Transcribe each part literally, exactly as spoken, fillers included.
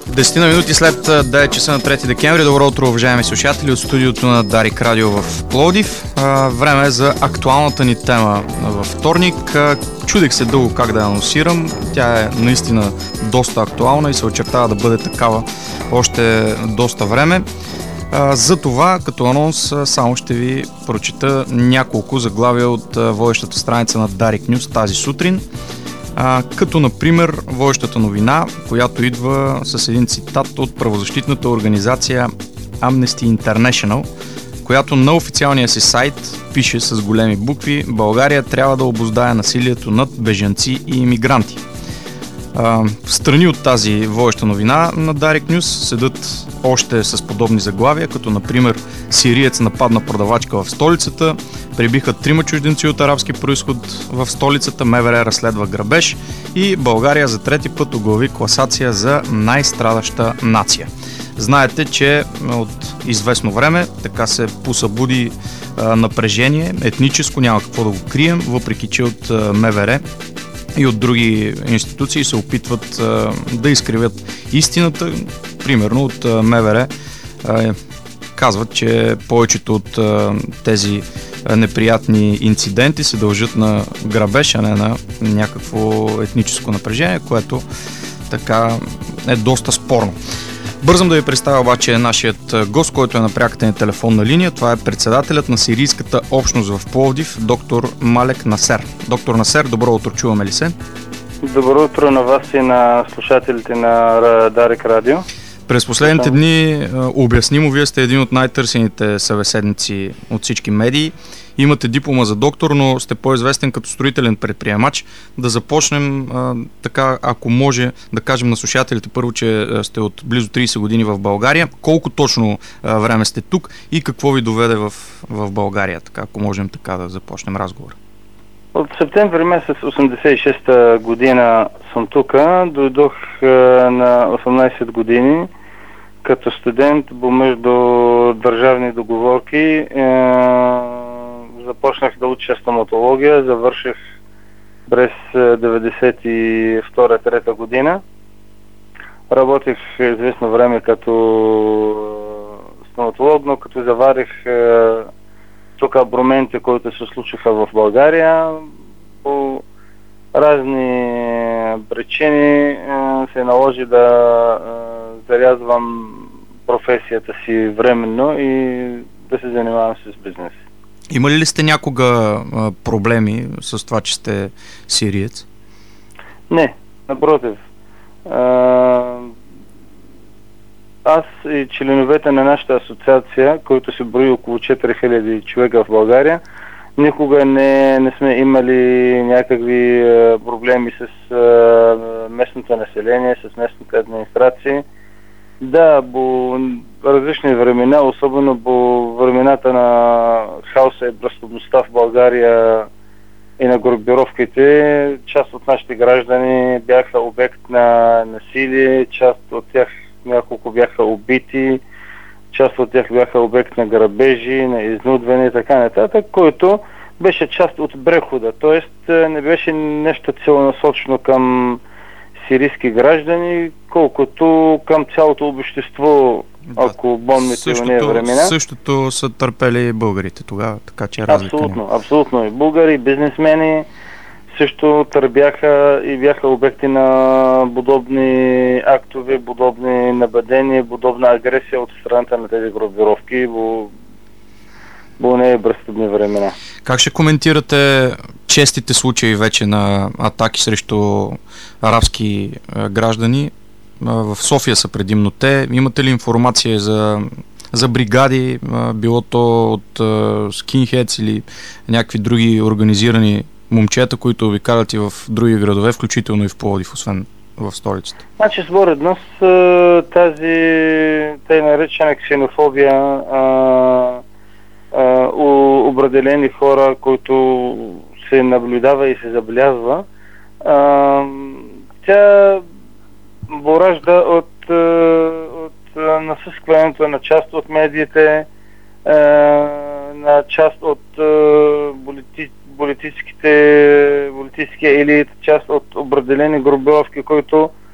Десетина минути след девет часа на трети декември. Добро утро, уважаеми слушатели от студиото на Дарик Радио в Пловдив. Време е за актуалната ни тема във вторник. Чудех се дълго как да я анонсирам. Тя е наистина доста актуална и се очертава да бъде такава още доста време. За това, като анонс, само ще ви прочита няколко заглавия от водещата страница на Дарик News тази сутрин. А, като например водещата новина, която идва с един цитат от правозащитната организация Amnesty International, която на официалния си сайт пише с големи букви: България трябва да обуздае насилието над бежанци и имигранти. А, в страни от тази водеща новина на Дарик News седат още с подобни заглавия, като например сириец нападна продавачка в столицата, прибиха трима чужденци от арабски произход в столицата, МВР разследва грабеж и България за трети път оглави класация за най-страдаща нация. Знаете, че от известно време така се посъбуди а, напрежение, етническо, няма какво да го крием, въпреки че от а, МВР и от други институции се опитват а, да изкривят истината. Примерно от а, МВР а, казват, че повечето от а, тези а, неприятни инциденти се дължат на грабеж, а не на някакво етническо напрежение, което така е доста спорно. Бързам да ви представя обаче нашият гост, който е на пряката ни телефонна линия. Това е председателят на сирийската общност в Пловдив, доктор Малек Насер. Доктор Насер, добро утро, чуваме ли се? Добро утро на вас и на слушателите на Дарик Радио. През последните дни, обяснимо, вие сте един от най-търсените събеседници от всички медии. Имате диплома за доктор, но сте по-известен като строителен предприемач. Да започнем а, така, ако може да кажем на слушателите първо, че сте от близо трийсет години в България. Колко точно а, време сте тук и какво ви доведе в, в България, така, ако можем така да започнем разговор? От септември месец осемдесет и шеста година съм тук. Дойдох а, на осемнайсет години като студент по между държавни договорки. А, започнах да уча стоматология, завърших през деветдесет и втора трета година. Работих известно време като стоматолог, но като заварих тук аброменти, които се случиха в България, по разни причини се наложи да зарязвам професията си временно и да се занимавам с бизнес. Имали ли сте някога а, проблеми с това, че сте сириец? Не, напротив. А, аз и членовете на нашата асоциация, които се брои около четири хиляди човека в България, никога не, не сме имали някакви а, проблеми с а, местното население, с местните администрации. Да, по различни времена, особено по времената на хаоса и престъпността в България и на групировките, част от нашите граждани бяха обект на насилие, част от тях няколко бяха убити, част от тях бяха обект на грабежи, на изнудване и така нататък, който беше част от прехода, т.е. не беше нещо целенасочено към сирийски граждани, колкото към цялото общество, да, ако помните в нея времена. Същото са търпели българите тогава, така че разлика абсолютно, няма. Абсолютно. И българи, бизнесмени също търпяха и бяха обекти на подобни актове, подобни нападения, подобна агресия от страната на тези групировки по, по нея престъпни времена. Как ще коментирате честите случаи вече на атаки срещу арабски а, граждани? А, в София са предимно те. Имате ли информация за, за бригади, а, било то от а, скинхедс или някакви други организирани момчета, които обикалят и в други градове, включително и в Пловдив, освен в столицата? Значи, според нас тази тъй наречена ксенофобия, а, а, у определени хора, които се наблюдава и се забелязва, а, тя поражда от, от насъскването на част от медиите, а, на част от полити, политическите, политическия елит, част от определени групировки, които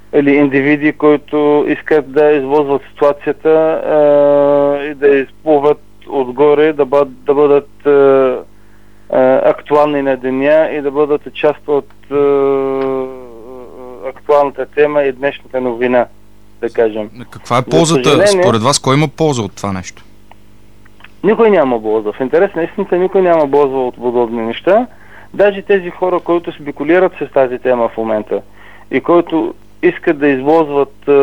или индивиди, които искат да използват ситуацията а, и да изплуват отгоре, да бъдат, да бъдат а, а, актуални на деня и да бъдат част от а, актуалната тема и днешната новина, да кажем. Каква е ползата? Според вас, кой има полза от това нещо? Никой няма полза. В интерес на истината никой няма полза от подобни неща. Даже тези хора, които спекулират с тази тема в момента и които искат да използват е,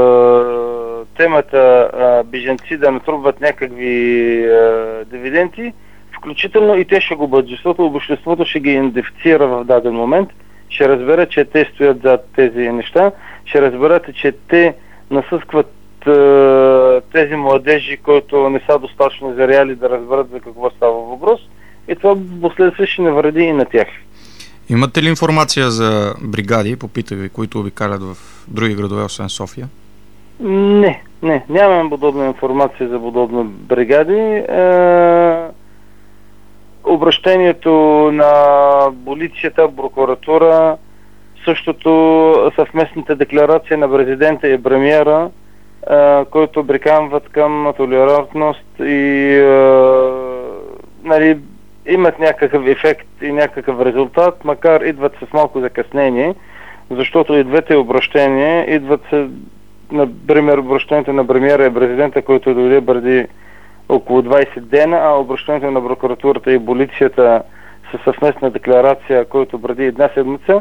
темата е, бежанци да натрупват някакви е, дивиденти, включително и те ще го бъдат, защото обществото ще ги идентифицира в даден момент, ще разберат, че те стоят зад тези неща, ще разберат, че те насъскват е, тези младежи, които не са достатъчно зряли да разберат за какво става въпрос, и това последствие ще не вреди и на тях. Имате ли информация за бригади, попитах ви, които обикалят в други градове, освен София? Не, не, нямам подобна информация за подобни бригади. Е, обращението на полицията, прокуратура, същото съвместната декларация на президента и премиера, е, които приканват към толерантност и е, нали, имат някакъв ефект и някакъв резултат, макар идват с малко закъснение, защото и двете обращения идват с, например, обращението на премиера и президента, който дойде преди около двайсет дена, а обращението на прокуратурата и полицията със съвместна декларация, който преди една седмица.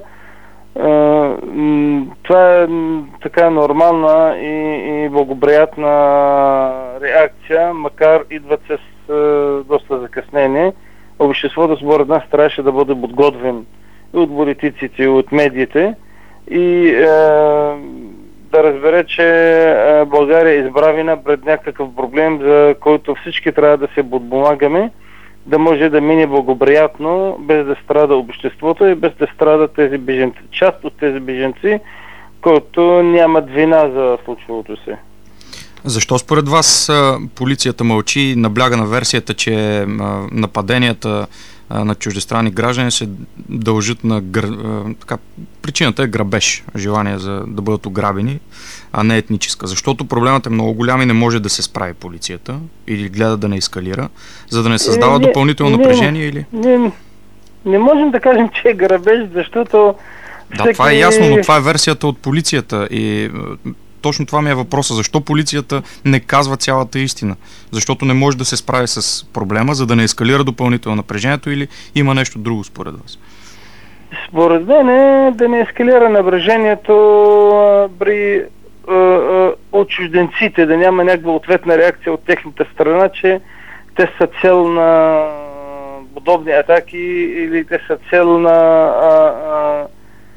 Това е така нормална и, и благоприятна реакция, макар идват с доста закъснение. Обществото според нас трябваше да бъде подготвен и от политиците, и от медиите и е, да разбере, че е, България е изправена пред някакъв проблем, за който всички трябва да се подпомагаме, да може да мине благоприятно, без да страда обществото и без да страдат тези беженци. Част от тези беженци, които нямат вина за случилото се. Защо според вас полицията мълчи и набляга на версията, че нападенията на чуждестранни граждани се дължат на гр... така, причината е грабеж, желание за да бъдат ограбени, а не етническа. Защото проблемът е много голям и не може да се справи полицията или гледа да не ескалира, за да не създава не, допълнително не, напрежение или... Не, не, не можем да кажем, че е грабеж, защото... Да, всеки... това е ясно, но това е версията от полицията и... Точно това ми е въпроса. Защо полицията не казва цялата истина? Защото не може да се справи с проблема, за да не ескалира допълнително напрежението, или има нещо друго според вас? Според мен е да не ескалира напрежението при а, а, от чужденците, да няма някаква ответна реакция от техната страна, че те са цел на подобни атаки или те са цел на а, а,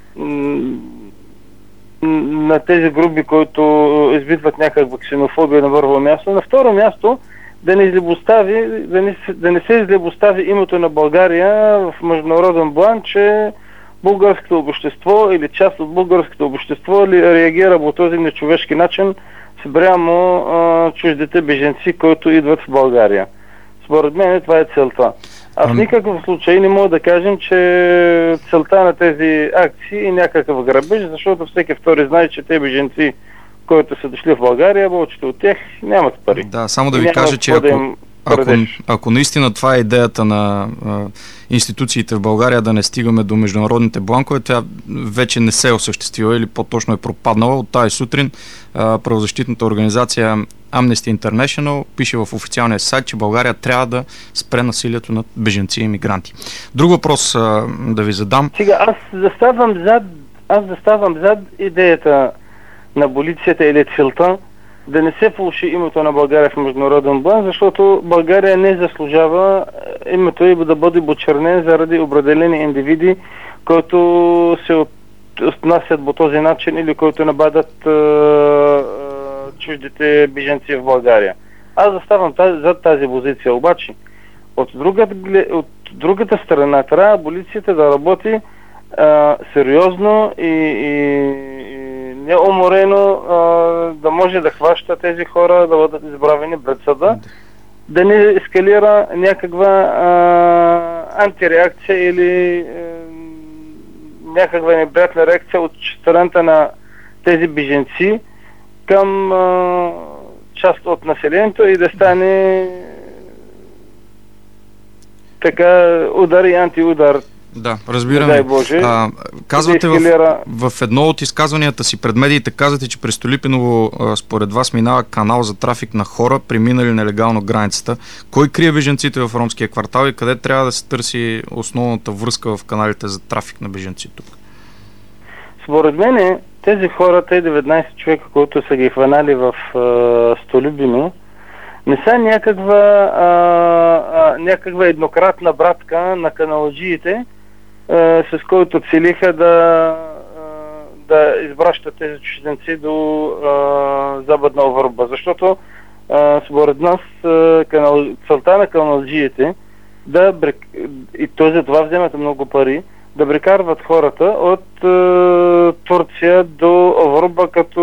на тези групи, които избитват някаква ксенофобия на първо място. На второ място да не излебостави, да не, да не се излебостави името на България в международен план, че българското общество или част от българското общество ли реагира по този нечовешки начин спрямо а, чуждите беженци, които идват в България. Според мен това е целта. А в никакъв случай не мога да кажем, че целта на тези акции е някакъв грабеж, защото всеки втори знае, че те беженци, които са дошли в България, повечето от тях нямат пари. Да, само да ви кажа, че ако, ако, ако наистина това е идеята на а, институциите в България да не стигаме до международните бланкове, тя вече не се е осъществила или по-точно е пропаднала. От тази сутрин а, правозащитната организация Amnesty International пише в официалния сайт, че България трябва да спре насилието над беженци и мигранти. Друг въпрос а, да ви задам. Сега, аз заставам зад, аз заставам зад идеята на полицията или целта да не се влоши името на България в международен план, защото България не заслужава името и да бъде почернен заради определени индивиди, които се отнасят по този начин или които нападат е, е, чуждите беженци в България. Аз заставам тази, зад тази позиция, обаче от другата, от другата страна трябва полицията да работи е, сериозно и, и неуморено а, да може да хваща тези хора, да бъдат избравени пред съда, да не ескалира някаква а, антиреакция или а, някаква неприятна реакция от страната на тези беженци към а, част от населението и да стане така удар и антиудар. Да, разбираме. А, казвате в, в едно от изказванията си пред медиите, казвате, че през Столипиново според вас минава канал за трафик на хора, преминали нелегално границата. Кой крие бежанците в ромския квартал и къде трябва да се търси основната връзка в каналите за трафик на бежанци тук? Според мен тези хора, тези деветнайсет човека, които са ги хванали в uh, Столипиново, не са някаква, а, а, някаква еднократна братка на каналджиите, а, с който целиха да, а, да изпращат тези чужденци до а, Западна Европа. Защото а, според нас а, канал, целта на каналджиите да брек... и то за това вземат много пари, да прекарват хората от е, Турция до Европа, като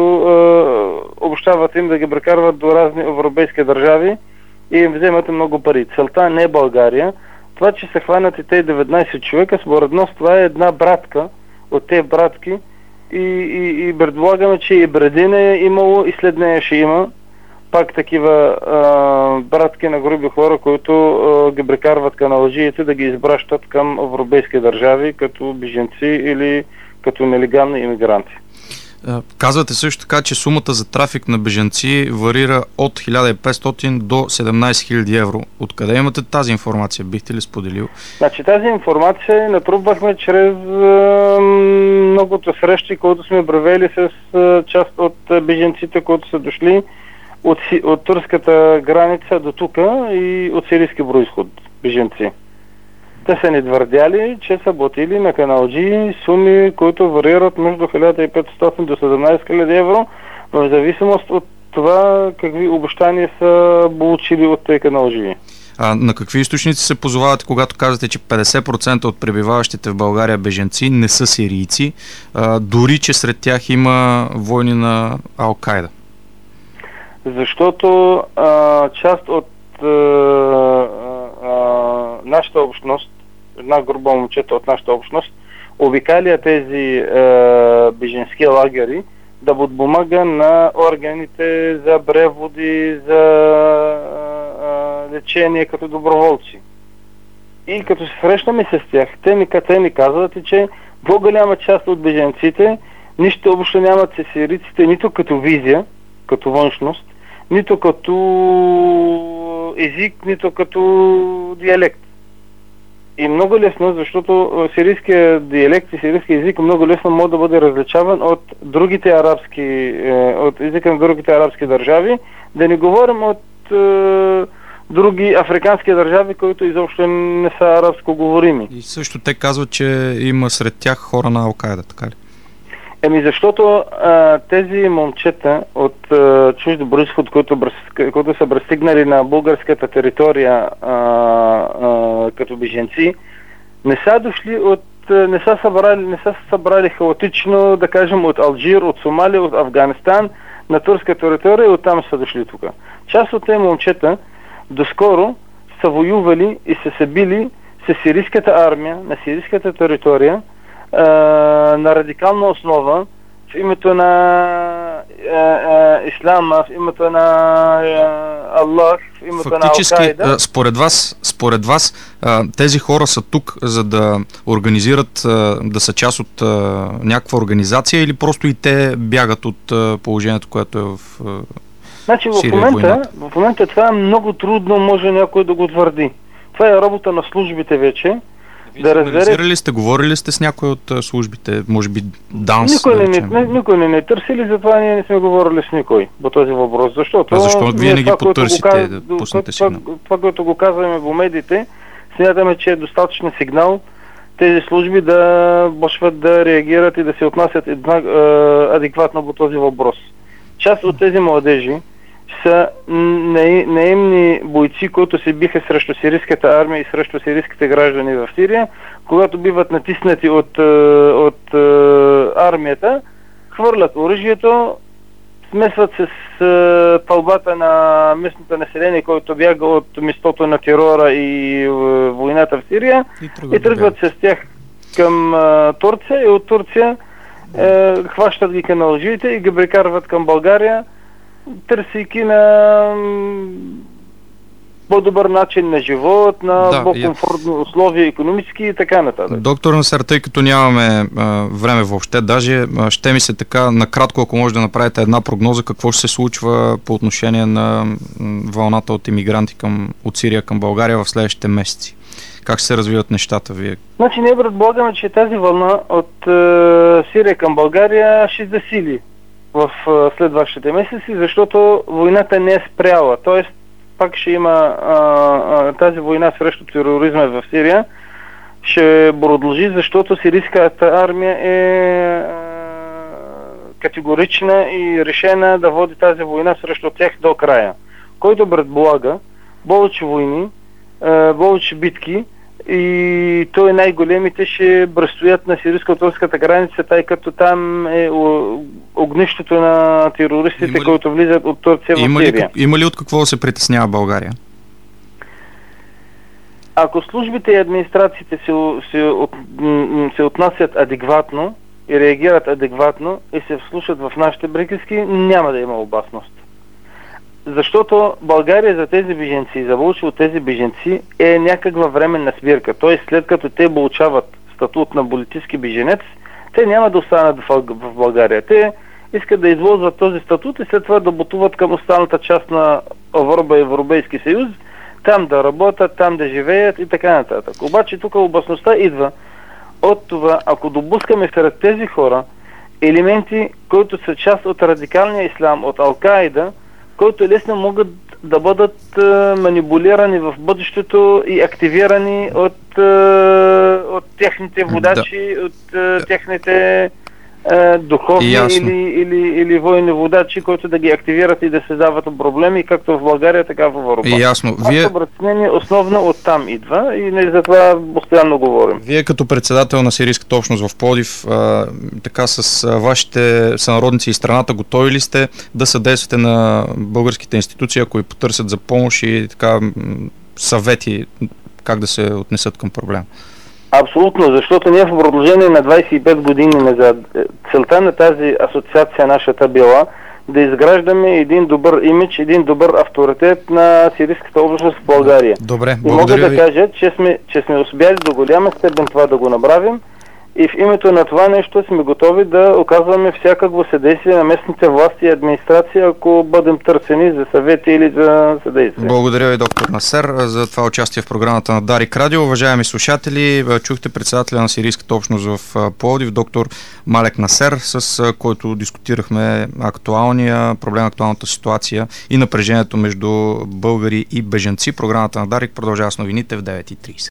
е, обещават им да ги прекарват до разни европейски държави и им вземат много пари. Целта не е България. Това, че се хванат и тези деветнайсет човека, според нас това е една братка от тези братки и, и, и предполагаме, че и Бредина е имало и след нея ще има пак такива а, братки на груби хора, които а, ги прекарват каналджиите да ги изпращат към европейски държави като беженци или като нелегални имигранти. Казвате също така, че сумата за трафик на бежанци варира от хиляда и петстотин до седемнайсет хиляди евро. Откъде имате тази информация? Бихте ли споделил? Значи тази информация натрупахме чрез а, многото срещи, които сме провели с а, част от а, бежанците, които са дошли от, от турската граница до тук и от сирийски произход бежанци. Те са ни твърдяли, че са платили на каналджии суми, които варират между хиляда и петстотин до седемнайсет хиляди евро, в зависимост от това какви обещания са получили от тези каналджии. А на какви източници се позовавате, когато казвате, че петдесет процента от пребиваващите в България бежанци не са сирийци, а, дори че сред тях има войни на Ал-Кайда? Защото а, част от а, а, нашата общност, една група момчета от нашата общност, обикаля тези а, беженски лагери да подпомага на органите за преводи, за а, лечение като доброволци. И като се срещаме с тях, те ни, те ни казват, че по-голяма част от беженците нищо общо нямат с сирийците, нито като визия, като външност, нито като език, нито като диалект. И много лесно, защото сирийският диалект и сирийският език много лесно може да бъде различаван от другите арабски, от езика на другите арабски държави, да не говорим от е, други африкански държави, които изобщо не са арабско говорими. И също те казват, че има сред тях хора на Ал-Кайда, така ли? Еми защото а, тези момчета от а, чужди произход, които, които са пристигнали на българската територия а, а, като беженци, не са дошли от, не са събрали, не са събрали хаотично, да кажем, от Алжир, от Сомалия, от Афганистан на турска територия и оттам са дошли тук. Част от тези момчета доскоро са воювали и са се били с сирийската армия на сирийската територия на радикална основа в името на е, е, ислама, в името на е, Аллах, в името фактически, на Ал-Кайда. Според вас, според вас тези хора са тук, за да организират, да са част от някаква организация или просто и те бягат от положението, което е в Значи в Сирия, момента, войната? в момента това е много трудно, може някой да го твърди. Това е работа на службите вече. Да разберете. Ли сте, говорили сте с някой от службите, може би ДАНС? Никой, да не, никой не не търсили, затова ние не сме говорили с никой по този въпрос. Защото а защо вие не ги потърсите каз... да пуснете сигнал? Това, това, което го казваме по медиите, смятаме, че е достатъчен сигнал тези служби да почват да реагират и да се отнасят една, е, адекватно по този въпрос. Част от тези младежи са наемни бойци, които се биха срещу сирийската армия и срещу сирийските граждани в Сирия, когато биват натиснати от, от армията, хвърлят оръжието, смесват се с тълбата на местното население, който бяга от местото на терора и войната в Сирия, и тръгват, и тръгват с тях към Турция и от Турция е, хващат ги каналджиите и ги прекарват към България, търсейки на по-добър начин на живот, на да, по-комфортни я... условия икономически и така нататък. Доктор Насер, тъй като нямаме а, време въобще, даже а, ще ми се така накратко, ако може да направите една прогноза, какво ще се случва по отношение на м, вълната от имигранти към, от Сирия към България в следващите месеци. Как ще се развиват нещата вие? Значи ние предполагаме, че тази вълна от е, Сирия към България ще засили в е, следващите месеци, защото войната не е спряла. Тоест, пак ще има а, а, тази война срещу тероризма в Сирия, ще продължи, защото сирийската армия е а, категорична и решена да води тази война срещу тях до края. Който предполага повече войни, а, повече битки и той най-големите ще предстоят на сирийско-турската граница, тъй като там е огнището на терористите, ли... които влизат от Турция има в Сирия. Ли, има ли от какво да се притеснява България? Ако службите и администрациите се, се, от, се отнасят адекватно и реагират адекватно и се вслушат в нашите приказки, няма да има опасност. Защото България за тези беженци, за повече от тези беженци е някаква временна сбирка. Т.е. след като те получават статут на политически беженец, те няма да останат в България. Те искат да използват този статут и след това да бутуват към останалата част на Европа и Европейски съюз, там да работят, там да живеят и така нататък. Обаче тук опасността идва от това, ако допускаме сред тези хора елементи, които са част от радикалния ислам, от Ал-Каида, които лесно могат да бъдат е, манипулирани в бъдещето и активирани от, е, от техните водачи, да. от е, техните е, духовни или, или, или военни водачи, които да ги активират и да създават проблеми, както в България, така в Европа. Ясно. Вие... Обръщение основно оттам идва и не за това постоянно говорим. Вие като председател на сирийската общност в Пловдив, а, така с а, вашите сънародници и страната, готови ли сте да съдействате на българските институции, ако ви потърсят за помощ и така съвети как да се отнесат към проблема? Абсолютно, защото ние в продължение на двадесет и пет години назад целта на тази асоциация нашата била да изграждаме един добър имидж, един добър авторитет на сирийската общност в България. Добре, и мога да кажа, че сме, че сме успяли до голяма степен това да го направим и в името на това нещо сме готови да оказваме всякакво съдействие на местните власти и администрации, ако бъдем търсени за съвети или за съдействие. Благодаря ви, доктор Насер, за това участие в програмата на Дарик Радио. Уважаеми слушатели, чухте председателя на сирийската общност в Пловдив, доктор Малек Насер, с който дискутирахме актуалния проблем, актуалната ситуация и напрежението между българи и бежанци. Програмата на Дарик продължава с новините в девет и тридесет.